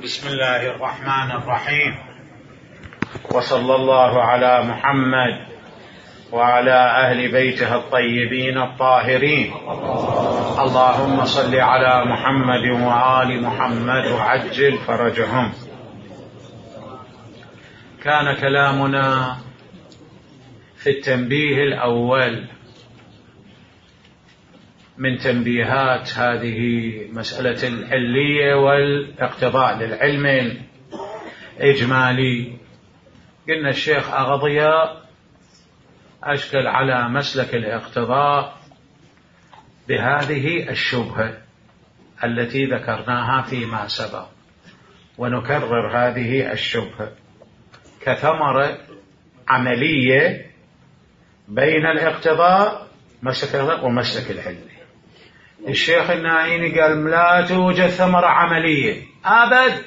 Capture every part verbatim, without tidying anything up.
بسم الله الرحمن الرحيم، وصلى الله على محمد وعلى أهل بيته الطيبين الطاهرين. اللهم صل على محمد وآل محمد وعجل فرجهم. كان كلامنا في التنبيه الأول من تنبيهات هذه مسألة العلية والاقتضاء للعلم الإجمالي. قلنا الشيخ أغضياء أشكل على مسلك الاقتضاء بهذه الشبهة التي ذكرناها فيما سبق، ونكرر هذه الشبهة كثمرة عملية بين الاقتضاء مسلك ومسلك العلم. الشيخ النائيني قال لا توجد ثمرة عملية أبد.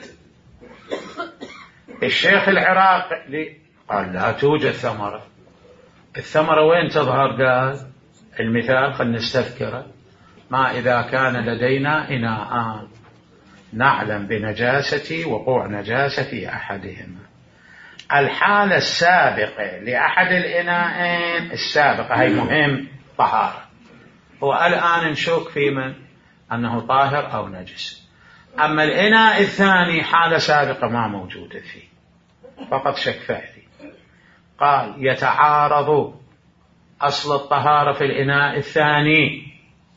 الشيخ العراقي قال لا توجد ثمرة. الثمرة وين تظهر؟ قال المثال خلنا نستذكره: ما إذا كان لدينا إناءان نعلم بنجاسة وقوع نجاسة في أحدهما. الحالة السابقة لأحد الإناءين السابقة هي مهم طهارة، والآن نشك في من أنه طاهر أو نجس. أما الإناء الثاني حالة سابقة ما موجودة فيه، فقط شك فعلي. قال يتعارض أصل الطهارة في الإناء الثاني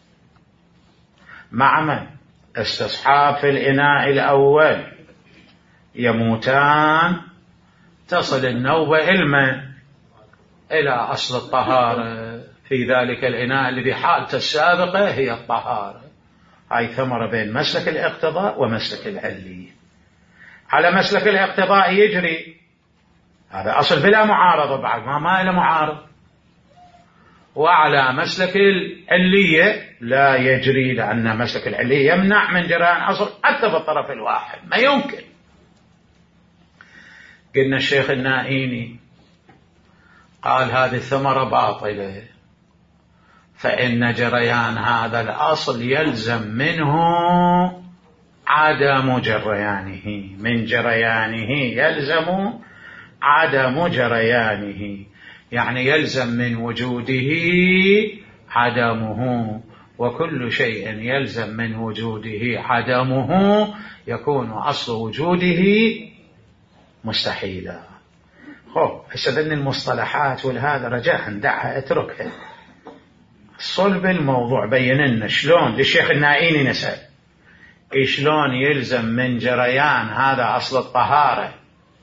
مع من استصحاب في الإناء الأول، يموتان، تصل النوبة علما إلى أصل الطهارة في ذلك الإناء الذي حالته السابقة هي الطهارة. هاي ثمرة بين مسلك الاقتضاء ومسلك العلية. على مسلك الاقتضاء يجري هذا أصل بلا معارضة، بعد ما ما إلى معارض. وعلى مسلك العلية لا يجري، لأن مسلك العلية يمنع من جريان أصل حتى في الطرف الواحد، ما يمكن. قلنا الشيخ النائيني قال هذه الثمرة باطلة، فإن جريان هذا الأصل يلزم منه عدم جريانه، من جريانه يلزم عدم جريانه، يعني يلزم من وجوده عدمه، وكل شيء يلزم من وجوده عدمه يكون أصل وجوده مستحيلا. خب هسه المصطلحات والهذا رجاء ندعها اتركها. صلب الموضوع بين لنا شلون للشيخ النائيني نسأل شلون يلزم من جريان هذا أصل الطهارة،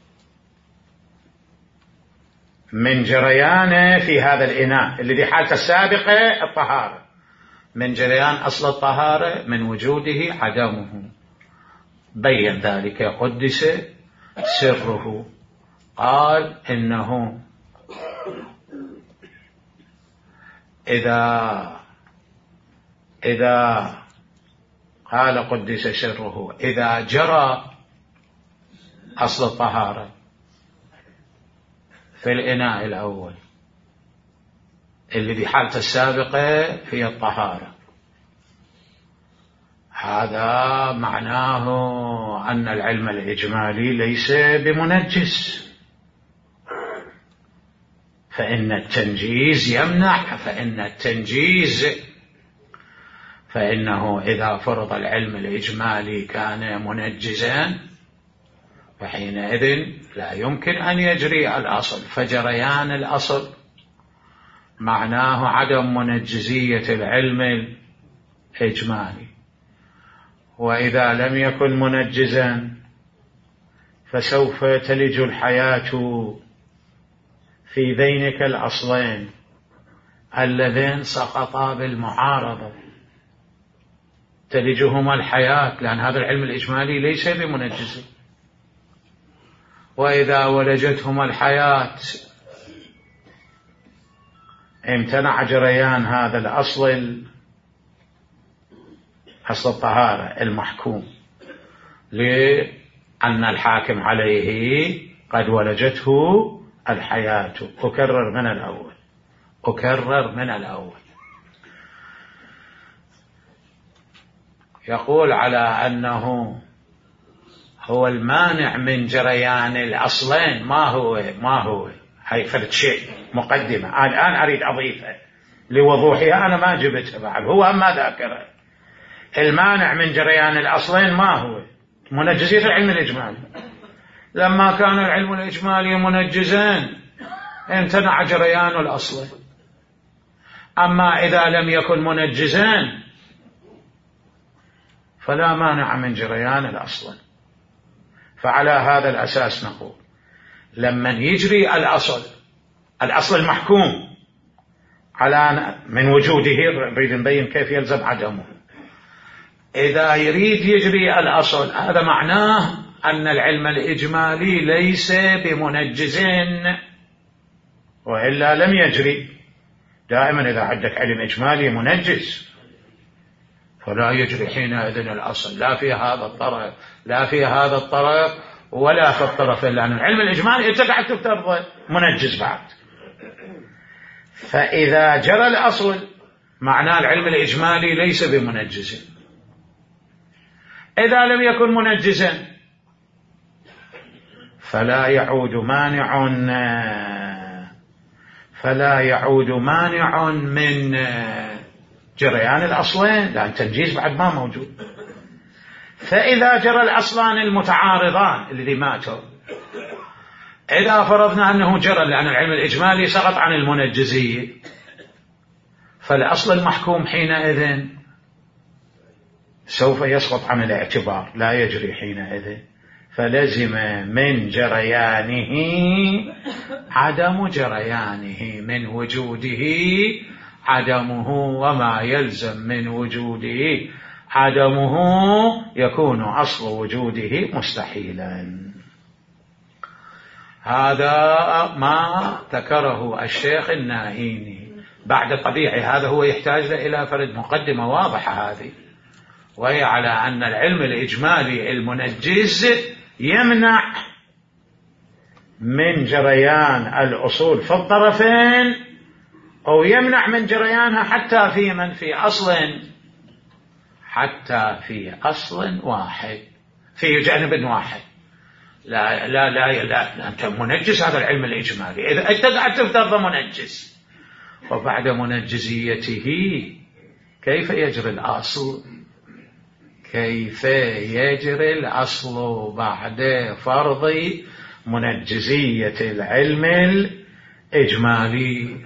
من جريانه في هذا الإناء الذي حالته السابقة الطهارة، من جريان أصل الطهارة من وجوده عدمه. بين ذلك قدس سره. قال إنه إذا إذا قال قدس سره إذا جرى أصل الطهارة في الإناء الأول الذي حالته السابقة في الطهارة، هذا معناه أن العلم الإجمالي ليس بمنجس، فإن التنجيز يمنع، فإن التنجيز فإنه إذا فرض العلم الإجمالي كان منجزا فحينئذ لا يمكن أن يجري الأصل، فجريان الأصل معناه عدم منجزية العلم الإجمالي. وإذا لم يكن منجزا فسوف تلج الحياة في ذينك الأصلين اللذين سقطا بالمعارضة، تلجهما الحياة، لأن هذا العلم الإجمالي ليس بمنجز. وإذا ولجتهما الحياة امتنع جريان هذا الأصل، أصل الطهارة المحكوم، لأن الحاكم عليه قد ولجته الحياة. أكرر من الأول أكرر من الأول يقول على أنه هو المانع من جريان الأصلين. ما هو ما هو هاي فرد شيء مقدمة الآن أريد أضيفها لوضوحها، أنا ما جبتها بعد، هو أما ذاكره. المانع من جريان الأصلين ما هو؟ منجزية العلم الإجمالي. لما كان العلم الإجمالي منجزين امتنع جريان الأصلين، أما إذا لم يكن منجزين فلا مانع من جريان الأصلين. فعلى هذا الأساس نقول لما يجري الأصل الأصل المحكوم على من وجوده، نريد نبين كيف يلزم عدمه. إذا يريد يجري الأصل هذا معناه أن العلم الإجمالي ليس بمنجز، وإلا لم يجري. دائما إذا عندك علم إجمالي منجز فلا يجري حينئذ الأصل، لا في هذا الطرف لا في هذا الطرف ولا في الطرف، لأن العلم الإجمالي أنت قاعد تفترض منجز بعد. فإذا جرى الأصل معناه العلم الإجمالي ليس بمنجز. إذا لم يكن منجزا فلا يعود مانع فلا يعود مانع من جريان الأصلين، لأن تنجيز بعد ما موجود. فإذا جرى الأصلان المتعارضان الذي ماتوا، إذا فرضنا أنه جرى لأن العلم الإجمالي سقط عن المنجزية، فالأصل المحكوم حينئذ سوف يسقط عن الاعتبار، لا يجري حينئذ. فلزم من جريانه عدم جريانه، من وجوده عدمه، وما يلزم من وجوده عدمه يكون أصل وجوده مستحيلا. هذا ما ذكره الشيخ الناهيني. بعد طبيعي هذا هو يحتاج إلى فرد مقدمة واضحة هذه، وهي على أن العلم الإجمالي المنجز يمنع من جريان الأصول في الطرفين، أو يمنع من جريانها حتى في من في أصل حتى في أصل واحد، في جانب واحد. لا لا لا, لا. أنت منجز هذا العلم الإجمالي، إذا أنت قاعد تفترض منجز، وبعد منجزيته كيف يجري الأصل؟ كيف يجري الأصل بعد فرض منجزية العلم الإجمالي؟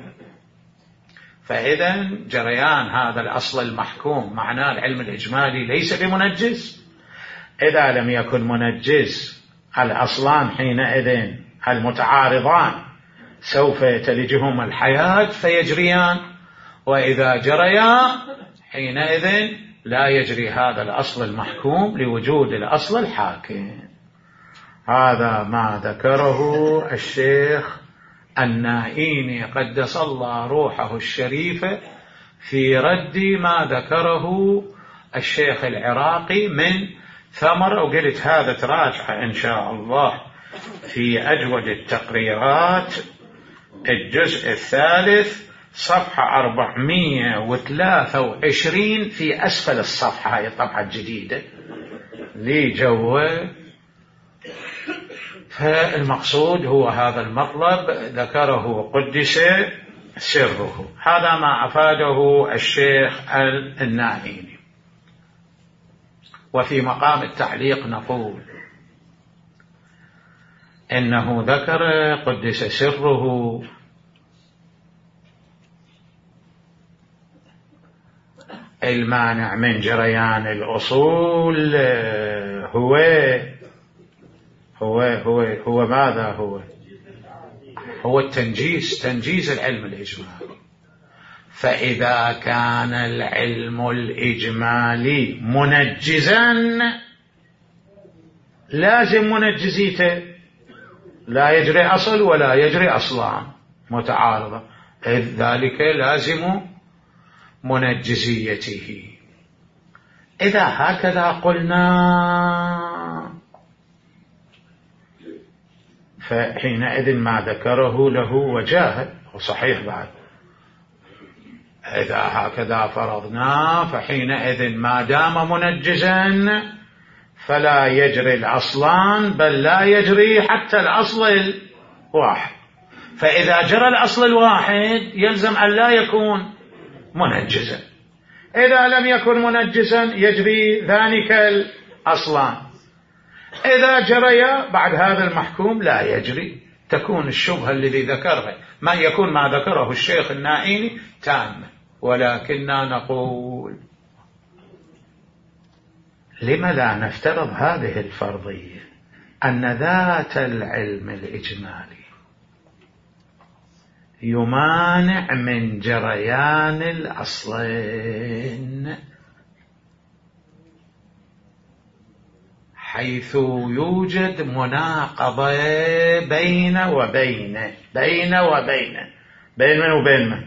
فإذا جريان هذا الأصل المحكوم معناه العلم الإجمالي ليس بمنجز. إذا لم يكن منجز الأصلان حينئذ المتعارضان سوف يتلجهم الحياة فيجريان، وإذا جريا حينئذ لا يجري هذا الأصل المحكوم لوجود الأصل الحاكم. هذا ما ذكره الشيخ النائيني قدس الله روحه الشريفة في رد ما ذكره الشيخ العراقي من ثمر، وقلت هذا تراجع إن شاء الله في أجود التقريرات الجزء الثالث صفحة أربعمائة وثلاثة وعشرين في أسفل الصفحة، هي الطبعة الجديدة لجوه. فالمقصود هو هذا المطلب ذكره قدس سره. هذا ما أفاده الشيخ الناهيني. وفي مقام التعليق نقول إنه ذكر قدس سره المانع من جريان الأصول هو هو هو هو ماذا هو هو التنجيز، تنجيز العلم الإجمالي. فإذا كان العلم الإجمالي منجزا لازم منجزيته، لا يجري أصل ولا يجري أصلان متعارضة، ذلك لازم منجزيته. إذا هكذا قلنا فحينئذ ما ذكره له وجاهه وصحيح بعد. إذا هكذا فرضنا فحينئذ ما دام منجزا فلا يجري الأصلان، بل لا يجري حتى الأصل الواحد. فإذا جرى الأصل الواحد يلزم أن لا يكون منجزا. إذا لم يكن منجزا يجري ذلك الأصلان. إذا جري بعد هذا المحكوم لا يجري. تكون الشبهة الذي ذكرها ما يكون ما ذكره الشيخ النائيني تامة. ولكننا نقول لما لا نفترض هذه الفرضية أن ذات العلم الإجمالي يمانع من جريان الأصلين، حيث يوجد مناقضة بين وبين بين وبين بين من وبين من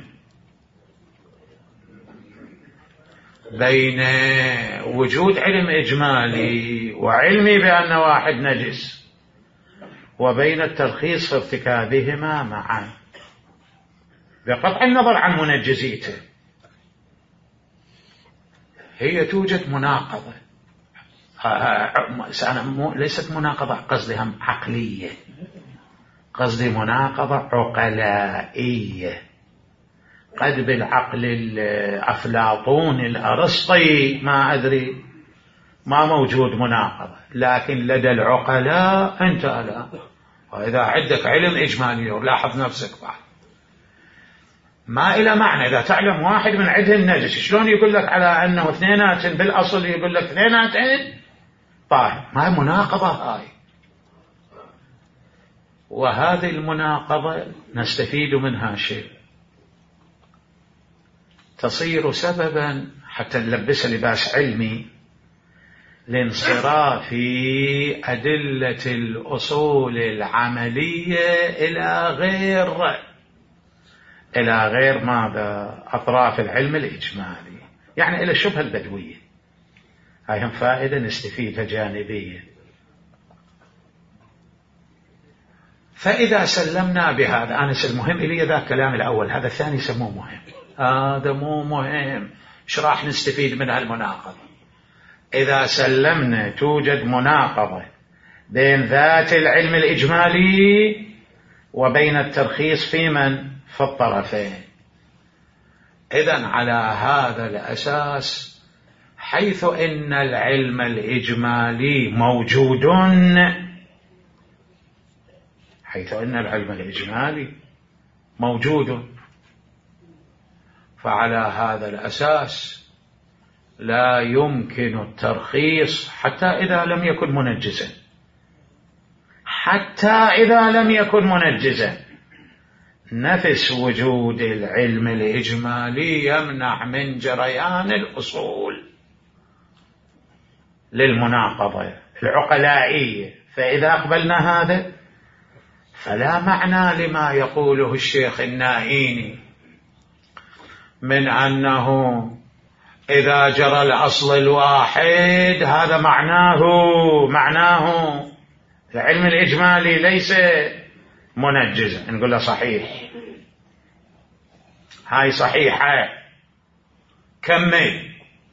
بين وجود علم إجمالي وعلمي بأن واحد نجس، وبين الترخيص في ارتكابهما معا بقطع النظر عن منجزيته. هي توجد مناقضة، أنا ليست مناقضة قصدها عقلية، قصدي مناقضة عقلائية. قد بالعقل الأفلاطون الأرسطي ما أدري ما موجود مناقضة، لكن لدى العقلاء أنت لا. وإذا عندك علم إجمالي ولاحظ نفسك بعد ما إلى معنى إذا تعلم واحد من عده النجس، شلون يقول لك على أنه اثنينات بالأصل يقول لك اثنينات طاهر؟ ما هي مناقضة هاي. وهذه المناقضة نستفيد منها شيء، تصير سببا حتى نلبس لباس علمي لانصراف أدلة الأصول العملية إلى غير إلى غير ماذا أطراف العلم الإجمالي، يعني إلى الشبهة البدوية. هاي هم فائدة نستفيدها جانبية. فإذا سلمنا بهذا، أنا المهم إلي ذا الكلام الأول، هذا الثاني سموه مهم، هذا مو مهم. إيش راح نستفيد من هالمناقضة؟ إذا سلمنا توجد مناقضة بين ذات العلم الإجمالي وبين الترخيص في من؟ في الطرفين. إذن على هذا الأساس، حيث إن العلم الإجمالي موجود حيث إن العلم الإجمالي موجود فعلى هذا الأساس لا يمكن الترخيص حتى إذا لم يكن منجزا، حتى إذا لم يكن منجزا. نفس وجود العلم الإجمالي يمنع من جريان الأصول للمناقضة العقلائية. فإذا أقبلنا هذا فلا معنى لما يقوله الشيخ النائيني من أنه إذا جرى الأصل الواحد هذا معناه معناه العلم الإجمالي ليس منجزا. نقول له صحيح، هاي صحيحة كمل.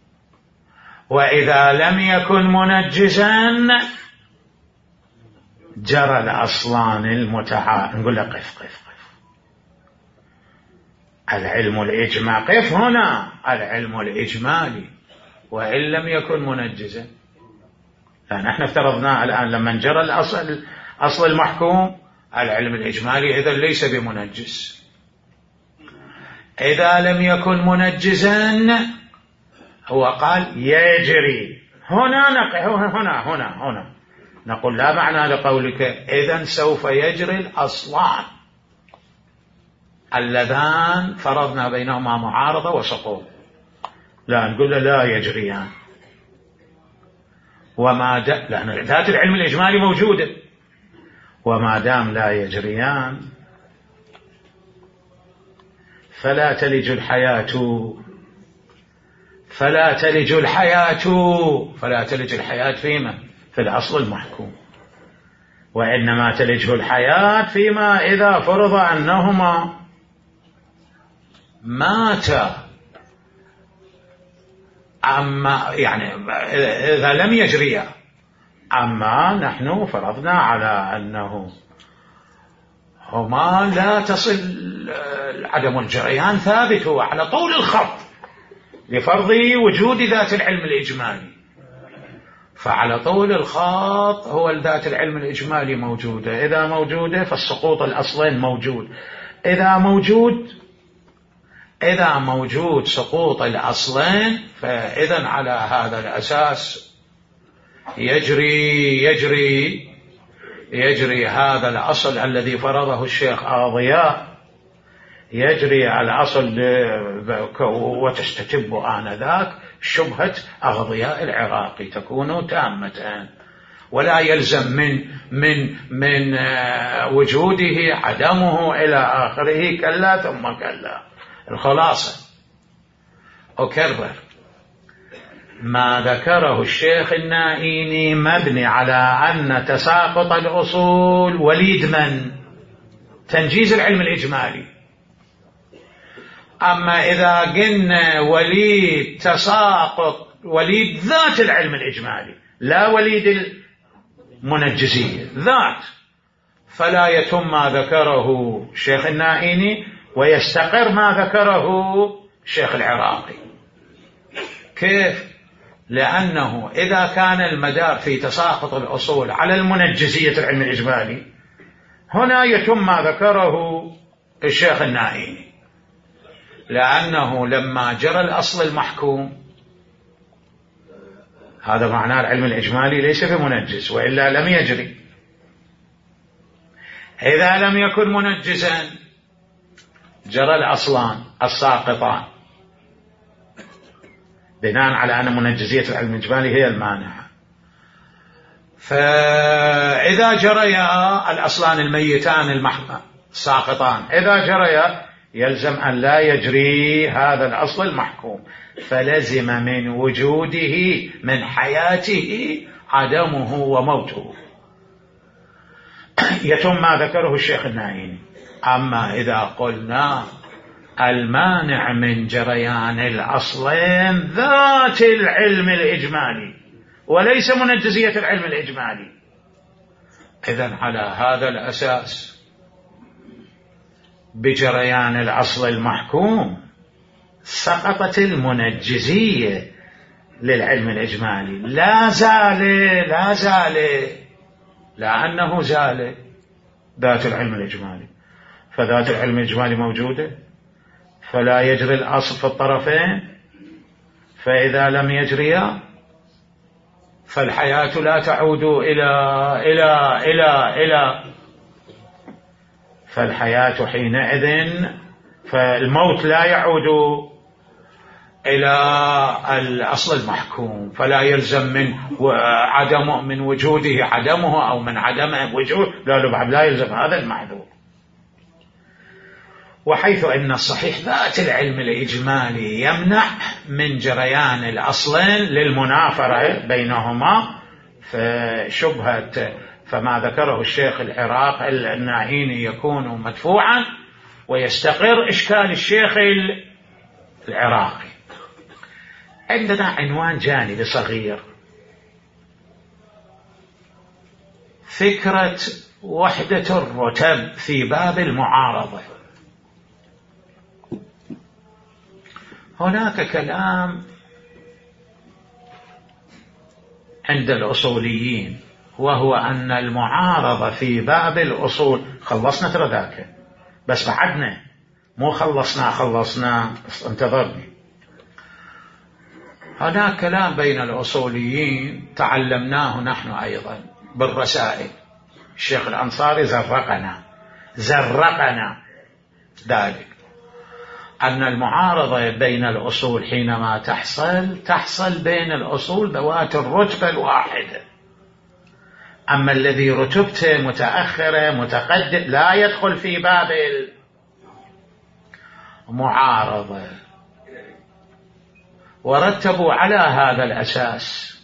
وإذا لم يكن منجزا جرى الأصلان المتعارض. نقول له قف قف قف العلم الإجمالي، قف هنا، العلم الإجمالي وإن لم يكن منجزا. فنحن افترضنا الآن لما جرى الأصل أصل المحكوم العلم الإجمالي إذا ليس بمنجز. إذا لم يكن منجزا هو قال يجري. هنا نقف هنا هنا هنا نقول لا معنى لقولك إذن سوف يجري الأصلان اللذان فرضنا بينهما معارضة وسقوط. لا، نقول له لا يجريان. وما دام لأن ذات العلم الإجمالي موجودة، وما دام لا يجريان فلا تلج الحياة فلا تلج الحياة فلا تلج الحياة فيما في الأصل المحكوم، وإنما تلجه الحياة فيما إذا فرض أنهما ماتا. أما يعني إذا لم يجريا أما نحن فرضنا على أنه هما لا تصل عدم الجريان ثابت، هو على طول الخط لفرض وجود ذات العلم الإجمالي، فعلى طول الخط هو ذات العلم الإجمالي موجودة. إذا موجودة فالسقوط الأصلين موجود. إذا موجود إذا موجود سقوط الأصلين، فإذا على هذا الأساس يجري يجري يجري هذا الأصل الذي فرضه الشيخ أضياء، يجري على الأصل وتستتب آنذاك شبهة أغضياء العراقي تكون تامة، ولا يلزم من من من وجوده عدمه إلى آخره، كلا ثم كلا. الخلاصة أكرر ما ذكره الشيخ النائيني مبني على أن تساقط الأصول وليد من تنجيز العلم الإجمالي. أما إذا قلنا وليد تساقط وليد ذات العلم الإجمالي لا وليد المنجزية ذات، فلا يتم ما ذكره الشيخ النائيني ويستقر ما ذكره الشيخ العراقي. كيف؟ لأنه إذا كان المدار في تساقط الأصول على المنجزية العلم الإجمالي، هنا يتم ما ذكره الشيخ النائيني، لأنه لما جرى الأصل المحكوم هذا معناه العلم الإجمالي ليس بمنجز، وإلا لم يجري. إذا لم يكن منجزا جرى الأصلان الساقطان، بناء على أن منجزية العلم الإجمالي هي المانعة. فإذا جريا الأصلان الميتان الساقطان إذا جريا يلزم أن لا يجري هذا الأصل المحكوم، فلزم من وجوده من حياته عدمه وموته. يتم ما ذكره الشيخ النائيني. أما إذا قلنا المانع من جريان الأصلين ذات العلم الإجمالي وليس منجزية العلم الإجمالي، إذن على هذا الأساس بجريان الأصل المحكوم سقطت المنجزية للعلم الإجمالي. لا زال لا زال لأنه زال ذات العلم الإجمالي، فذات العلم الإجمالي موجودة، فلا يجري الأصل في الطرفين. فإذا لم يجريا فالحياة لا تعود إلى إلى إلى إلى فالحياة حينئذ فالموت لا يعود إلى الأصل المحكوم، فلا يلزم من عدمه من وجوده عدمه أو من عدمه وجوده، لا بعد لا يلزم هذا المحذور. وحيث أن الصحيح ذات العلم الإجمالي يمنع من جريان الأصلين للمنافرة بينهما، فشبهة فما ذكره الشيخ العراق النائيني يكون مدفوعا ويستقر إشكال الشيخ العراقي. عندنا عنوان جانبي صغير، فكرة وحدة الرتب في باب المعارضة. هناك كلام عند الأصوليين وهو أن المعارضة في باب الأصول، خلصنا ترى ذاك بس بعدنا مو خلصنا خلصنا انتظرني. هناك كلام بين الأصوليين تعلمناه نحن أيضا بالرسائل، الشيخ الأنصاري زرقنا زرقنا ذلك، أن المعارضة بين الأصول حينما تحصل تحصل بين الأصول ذوات الرتبة الواحدة، أما الذي رتبته متأخرة متقدم لا يدخل في باب المعارضة. ورتبوا على هذا الأساس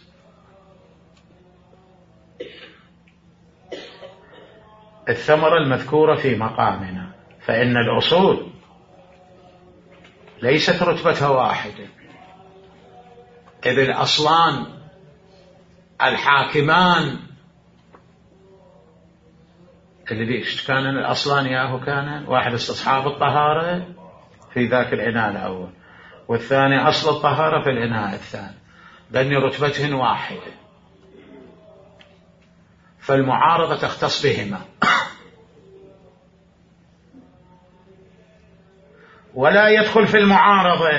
الثمرة المذكورة في مقامنا، فإن الأصول ليست رتبتها واحدة، إذ الأصلان الحاكمان الذي كان الأصلان ياهو كان واحد استصحاب الطهارة في ذاك الإناء الأول، والثاني أصل الطهارة في الإناء الثاني، لأن رتبتهن واحدة، فالمعارضة تختص بهما. ولا يدخل في المعارضة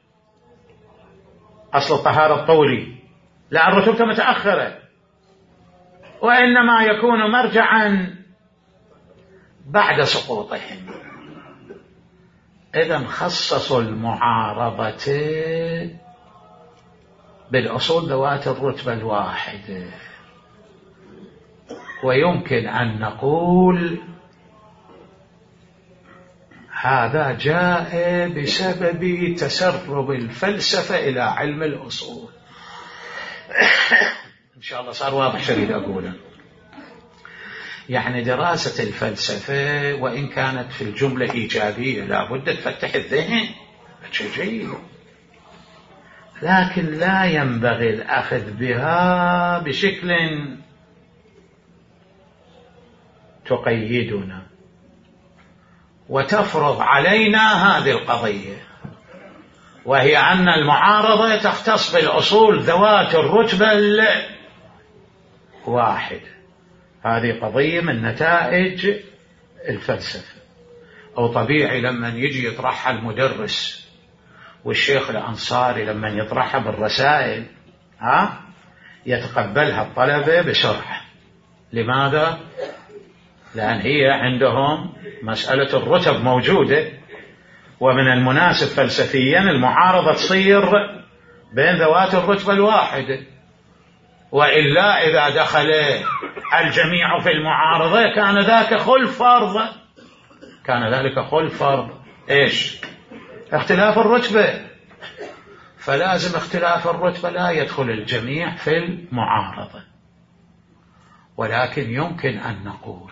أصل الطهارة الطولي، لا الرتبة متأخرة، وإنما يكون مرجعا بعد سقوطهم. إذن خصصوا المعارضة بالأصول ذوات الرتبة الواحدة. ويمكن أن نقول هذا جاء بسبب تسرب الفلسفة إلى علم الأصول. إن شاء الله صار واضح شريد أقوله. يعني دراسة الفلسفة وإن كانت في الجملة إيجابية لا بد تفتح الذهن جيد، لكن لا ينبغي الأخذ بها بشكل تقيدنا وتفرض علينا هذه القضية، وهي أن المعارضة تختص بالأصول ذوات الرتبة الواحدة. هذه قضية من نتائج الفلسفة. أو طبيعي لما يجي يطرحها المدرس والشيخ الأنصاري لما يطرحها بالرسائل ها يتقبلها الطلبة بسرعة. لماذا؟ لأن هي عندهم مسألة الرتب موجودة، ومن المناسب فلسفيا المعارضة تصير بين ذوات الرتبة الواحدة، وإلا إذا دخل الجميع في المعارضة كان ذاك خلف فرض، كان ذلك خلف فرض إيش؟ اختلاف الرتبة. فلازم اختلاف الرتبة لا يدخل الجميع في المعارضة. ولكن يمكن أن نقول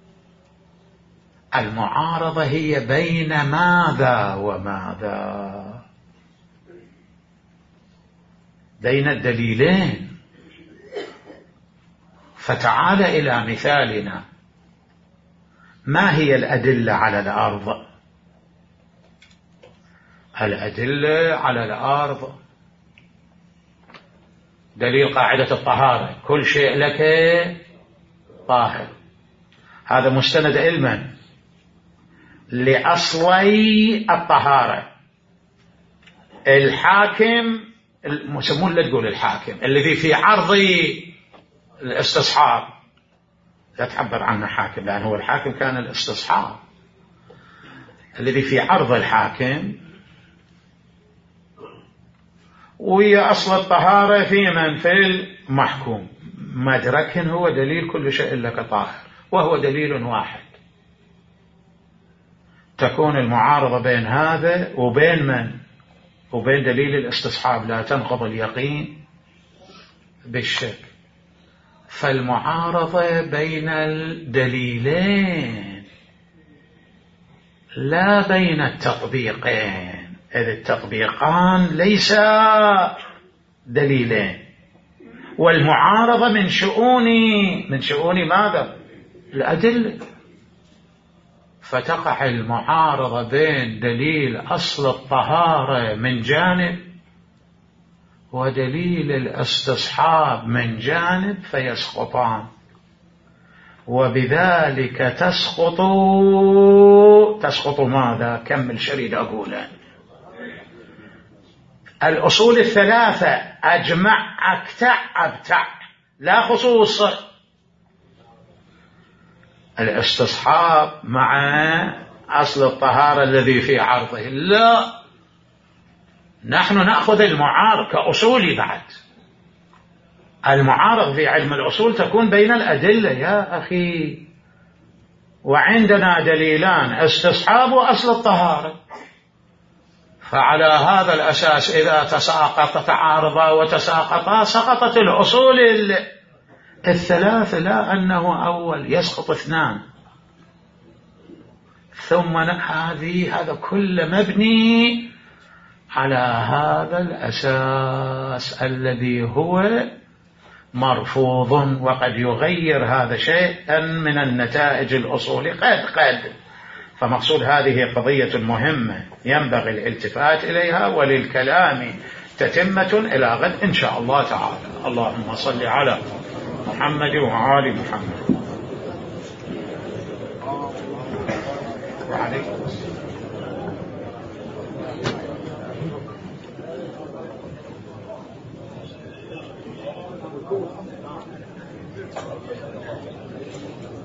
المعارضة هي بين ماذا وماذا؟ بين الدليلين. فتعال إلى مثالنا. ما هي الأدلة على الأرض؟ الأدلة على الأرض دليل قاعدة الطهارة، كل شيء لك طاهر. هذا مستند علما لأصلي الطهارة. الحاكم المسمون لا تقول الحاكم الذي في عرض الاستصحاب، لا تعبر عنه حاكم لأنه هو الحاكم كان الاستصحاب. الذي في عرض الحاكم ويا أصل الطهارة في من في المحكوم مدرك هو دليل كل شيء لك طاهر، وهو دليل واحد. تكون المعارضة بين هذا وبين من؟ وبين دليل الاستصحاب، لا تنقض اليقين بالشك. فالمعارضة بين الدليلين لا بين التطبيقين، إذ التطبيقان ليس دليلين. والمعارضة من شؤون من شؤون ماذا؟ الأدلة. فتقع المعارضة بين دليل أصل الطهارة من جانب ودليل الاستصحاب من جانب فيسقطان، وبذلك تسقط تسقط ماذا؟ كمل شريد أقوله. الأصول الثلاثة أجمع أكتع أبتع، لا خصوص. الاستصحاب مع أصل الطهارة الذي في عرضه، لا، نحن نأخذ المعارض كأصولي. بعد المعارض في علم الأصول تكون بين الأدلة يا أخي، وعندنا دليلان استصحاب وأصل الطهارة. فعلى هذا الأساس إذا تساقط تعارضا وتساقطا سقطت الأصول الثلاثة، لا أنه أول يسقط اثنان ثم هذه. هذا كله مبني على هذا الأساس الذي هو مرفوض، وقد يغير هذا شيئا من النتائج الأصولية قد قد فمقصود هذه قضية مهمة ينبغي الالتفات إليها، وللكلام تتمة إلى غد إن شاء الله تعالى. اللهم صل على محمد وآل محمد. وعليكم السلام.